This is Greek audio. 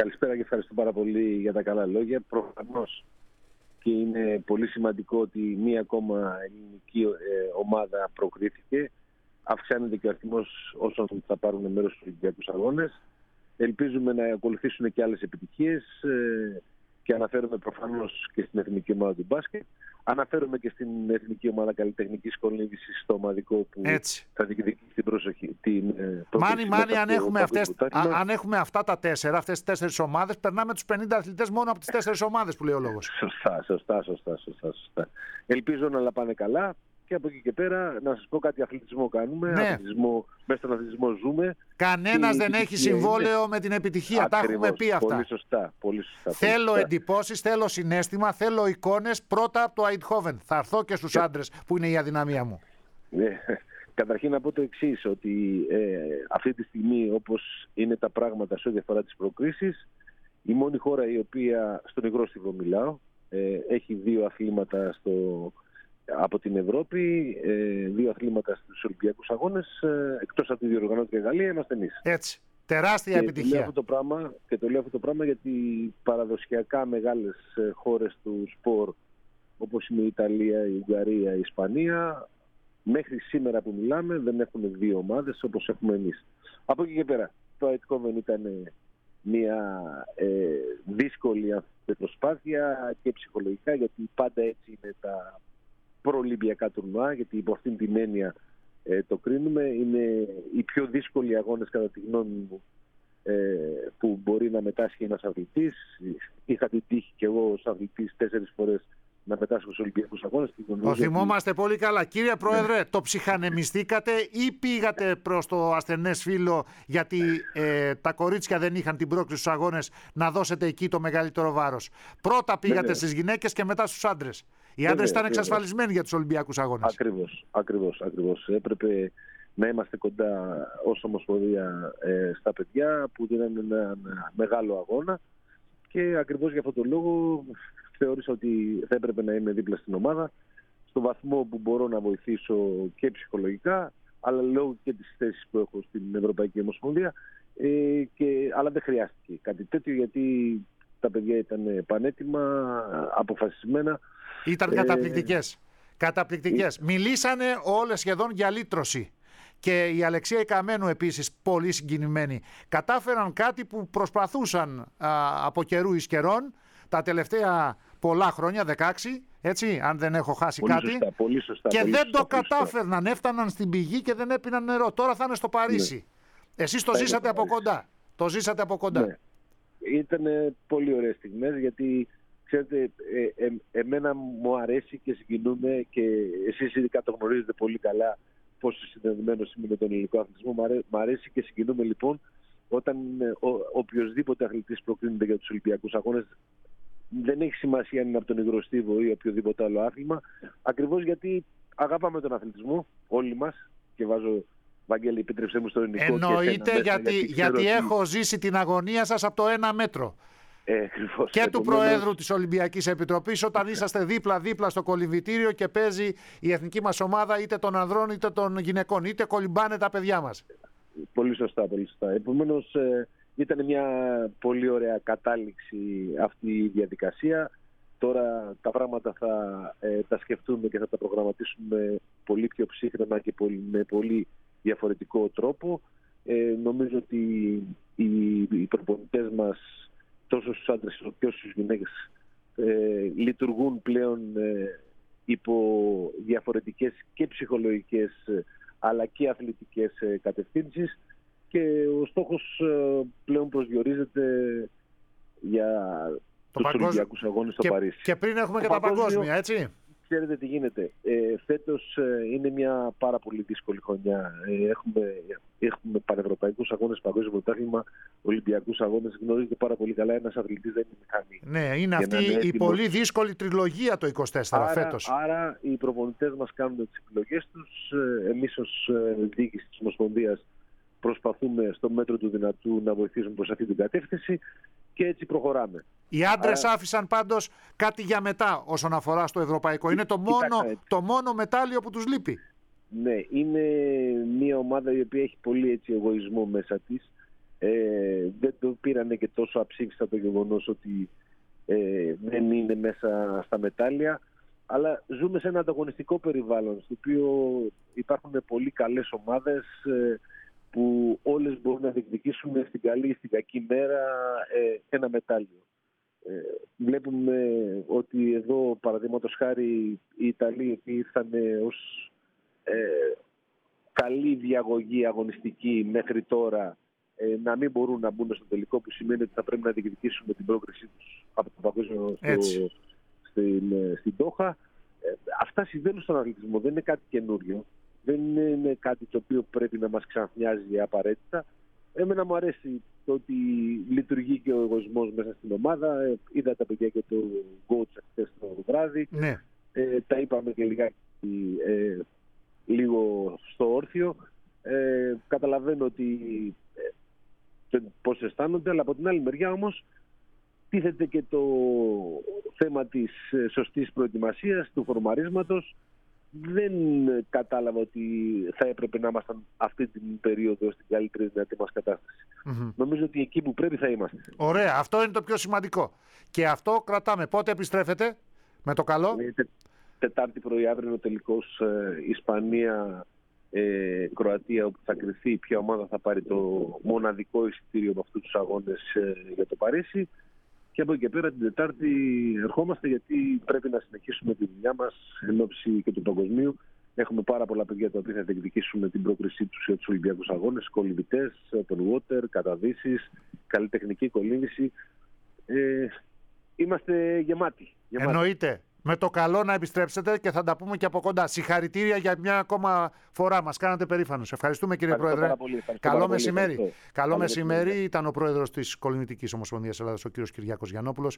Καλησπέρα και ευχαριστώ πάρα πολύ για τα καλά λόγια. Προφανώς και είναι πολύ σημαντικό ότι μία ακόμα ελληνική ομάδα προκρίθηκε. Αυξάνεται και ο αριθμός όσων θα πάρουν μέρος στους Ολυμπιακούς Αγώνες. Ελπίζουμε να ακολουθήσουν και άλλες επιτυχίες και αναφέρομαι προφανώς και στην εθνική ομάδα του μπάσκετ. Αναφέρομαι και στην εθνική ομάδα καλλιτεχνικής κολύμβησης στο ομαδικό που θα διεκδικήσει την προσοχή. Μάνι, αν έχουμε αυτά τα 4, αυτές τις 4 ομάδες, περνάμε τους 50 αθλητές μόνο από τις 4 ομάδες που λέει ο λόγος. Σωστά. Ελπίζω να πάνε καλά. Και από εκεί και πέρα, να σας πω κάτι, αθλητισμό κάνουμε, μέσα στον αθλητισμό ζούμε. Κανένας δεν έχει συμβόλαιο με την επιτυχία, τα έχουμε πει αυτά. Πολύ σωστά. Θέλω εντυπώσεις, θέλω συναίσθημα, θέλω εικόνες πρώτα από το Eindhoven. Θα έρθω και στους άντρες που είναι η αδυναμία μου. Καταρχήν να πω το εξής, ότι αυτή τη στιγμή όπως είναι τα πράγματα σε ό,τι αφορά τις προκρίσεις, η μόνη χώρα η οποία, στον υγρό στίβο μιλάω, έχει 2 αθλήματα από την Ευρώπη, 2 αθλήματα στους Ολυμπιακούς Αγώνες, εκτός από τη διοργανώτρια Γαλλία, είμαστε εμείς. Έτσι. Τεράστια επιτυχία. Το λέω αυτό το πράγμα γιατί παραδοσιακά μεγάλες χώρες του σπορ, όπως είναι η Ιταλία, η Ουγγαρία, η Ισπανία, μέχρι σήμερα που μιλάμε δεν έχουν 2 ομάδες όπως έχουμε εμείς. Από εκεί και πέρα, το Eindhoven ήταν μια δύσκολη προσπάθεια και ψυχολογικά, γιατί πάντα έτσι είναι τα προολυμπιακά τουρνουά, γιατί υπό αυτήν την έννοια το κρίνουμε. Είναι οι πιο δύσκολοι αγώνες κατά τη γνώμη μου που μπορεί να μετάσχει ένας αθλητής. Είχα την τύχη και εγώ ως αθλητής 4 φορές να μετάσχω στους Ολυμπιακούς Αγώνες. Το θυμόμαστε πολύ καλά. Κύριε Πρόεδρε, το ψυχανεμιστήκατε ή πήγατε προς το ασθενές φύλλο γιατί τα κορίτσια δεν είχαν την πρόκριση στους αγώνες να δώσετε εκεί το μεγαλύτερο βάρος? Πρώτα πήγατε στις γυναίκες και μετά στους άντρες. Οι άντρες ήταν εξασφαλισμένοι για τους Ολυμπιακούς Αγώνες. Ακριβώς. Έπρεπε να είμαστε κοντά ως Ομοσπονδία στα παιδιά που δίνανε ένα μεγάλο αγώνα και ακριβώς για αυτόν τον λόγο θεώρησα ότι θα έπρεπε να είμαι δίπλα στην ομάδα στο βαθμό που μπορώ να βοηθήσω και ψυχολογικά, αλλά λόγω και τις θέσεις που έχω στην Ευρωπαϊκή Ομοσπονδία, αλλά δεν χρειάστηκε κάτι τέτοιο γιατί τα παιδιά ήταν πανέτοιμα, αποφασισμένα. Ήταν καταπληκτικές. Μιλήσανε όλες σχεδόν για λύτρωση. Και η Αλεξία Καμένου επίσης πολύ συγκινημένη. Κατάφεραν κάτι που προσπαθούσαν από καιρού εις καιρών τα τελευταία πολλά χρόνια, 16, έτσι, αν δεν έχω χάσει κάτι. Πολύ σωστά. Και δεν το κατάφερναν, έφταναν στην πηγή και δεν έπιναν νερό. Τώρα θα είναι στο Παρίσι. Ναι. Εσείς το ζήσατε από κοντά. Ναι. Ήταν πολύ ωραίες στιγμές γιατί, ξέρετε, εμένα μου αρέσει και συγκινούμε και εσείς ειδικά το γνωρίζετε πολύ καλά πόσο συνδεδεμένος είμαι με τον ελληνικό αθλητισμό. Μ' αρέσει και συγκινούμε λοιπόν όταν οποιοσδήποτε αθλητής προκρίνεται για τους Ολυμπιακούς Αγώνες. Δεν έχει σημασία αν είναι από τον υγρό στίβο ή οποιοδήποτε άλλο άθλημα, ακριβώς γιατί αγαπάμε τον αθλητισμό όλοι μας και βάζω, Βαγγέλη, επίτρεψέ μου στο ελληνικό. Εννοείται, γιατί έχω ζήσει την αγωνία σας από το 1 μέτρο. Και του Προέδρου της Ολυμπιακής Επιτροπής όταν είσαστε δίπλα στο κολυμβητήριο και παίζει η εθνική μας ομάδα είτε των ανδρών είτε των γυναικών, είτε κολυμπάνε τα παιδιά μας. Πολύ σωστά. Επομένως, ήταν μια πολύ ωραία κατάληξη αυτή η διαδικασία. Τώρα τα πράγματα θα τα σκεφτούμε και θα τα προγραμματίσουμε πολύ πιο ψύχρεμα και με πολύ διαφορετικό τρόπο. Νομίζω ότι οι προπονητές μας τόσο στους άντρες όσο στους γυναίκες λειτουργούν πλέον υπό διαφορετικές και ψυχολογικές αλλά και αθλητικές κατευθύνσεις και ο στόχος πλέον προσδιορίζεται για τους Ολυμπιακούς Αγώνες στο Παρίσι. Και πριν έχουμε και τα παγκόσμια, έτσι. Ξέρετε τι γίνεται. Φέτος είναι μια πάρα πολύ δύσκολη χρονιά. Έχουμε πανευρωπαϊκούς αγώνες, παγκόσμιο πρωτάθλημα, Ολυμπιακούς αγώνες. Γνωρίζετε πάρα πολύ καλά, ένας αθλητής δεν είναι μηχανή. Ναι, είναι αυτή η πολύ δύσκολη τριλογία το 24 φέτος. Άρα οι προπονητές μας κάνουν τις επιλογές τους. Εμείς ως διοίκηση της Ομοσπονδίας προσπαθούμε στο μέτρο του δυνατού να βοηθήσουμε προς αυτή την κατεύθυνση και έτσι προχωράμε. Οι άντρες άφησαν πάντως κάτι για μετά όσον αφορά στο ευρωπαϊκό. Είναι το μόνο μετάλλιο που τους λείπει. Ναι, είναι μια ομάδα η οποία έχει πολύ εγωισμό μέσα της. Δεν το πήρανε και τόσο αψήφιστα το γεγονός ότι δεν είναι μέσα στα μετάλλια. Αλλά ζούμε σε ένα ανταγωνιστικό περιβάλλον, στο οποίο υπάρχουν πολύ καλές ομάδες που όλες μπορούν να διεκδικήσουν στην καλή ή στην κακή μέρα ένα μετάλλιο. Βλέπουμε ότι εδώ, παραδείγματος χάρη, οι Ιταλοί ήρθαν ως καλή διαγωγή αγωνιστική μέχρι τώρα να μην μπορούν να μπουν στο τελικό, που σημαίνει ότι θα πρέπει να διεκδικήσουν την πρόκρισή τους από το παγκόσμιο στην Ντόχα. Αυτά συμβαίνουν στον αθλητισμό, δεν είναι κάτι καινούριο. Δεν είναι κάτι το οποίο πρέπει να μας ξαναφνιάζει απαραίτητα. Εμένα μου αρέσει το ότι λειτουργεί και ο εγωισμός μέσα στην ομάδα. Είδα τα παιδιά και το coach χθες το βράδυ. Ναι. Τα είπαμε και λίγο στο όρθιο. Καταλαβαίνω ότι πώς αισθάνονται, αλλά από την άλλη μεριά όμως τίθεται και το θέμα της σωστής προετοιμασίας, του φορμαρίσματος. Δεν κατάλαβα ότι θα έπρεπε να ήμασταν αυτή την περίοδο στην καλύτερη δυνατή μας κατάσταση. Νομίζω ότι εκεί που πρέπει θα είμαστε. Ωραία, αυτό είναι το πιο σημαντικό. Και αυτό κρατάμε. Πότε επιστρέφετε, με το καλό? Τετάρτη πρωί αύριο είναι ο τελικός Ισπανία-Κροατία, όπου θα κριθεί ποια ομάδα θα πάρει το μοναδικό εισιτήριο από αυτούς τους αγώνες για το Παρίσι. Και από εκεί και πέρα την Τετάρτη ερχόμαστε, γιατί πρέπει να συνεχίσουμε τη δουλειά μας εν ώψη και του παγκοσμίου. Έχουμε πάρα πολλά παιδιά τα οποία θα διεκδικήσουμε την πρόκρισή τους για τους Ολυμπιακούς Αγώνες, κολυμβητές, open water, καταδύσεις, καλλιτεχνική κολύμβηση. Είμαστε γεμάτοι. Εννοείται. Με το καλό να επιστρέψετε και θα τα πούμε και από κοντά. Συγχαρητήρια για μια ακόμα φορά. Μας κάνατε περήφανος. Ευχαριστούμε, κύριε Πρόεδρε. Καλό μεσημέρι. Καλό μεσημέρι. Ήταν ο Πρόεδρος της Κολυμβητικής Ομοσπονδίας Ελλάδας, ο κύριος Κυριάκος Γιαννόπουλος.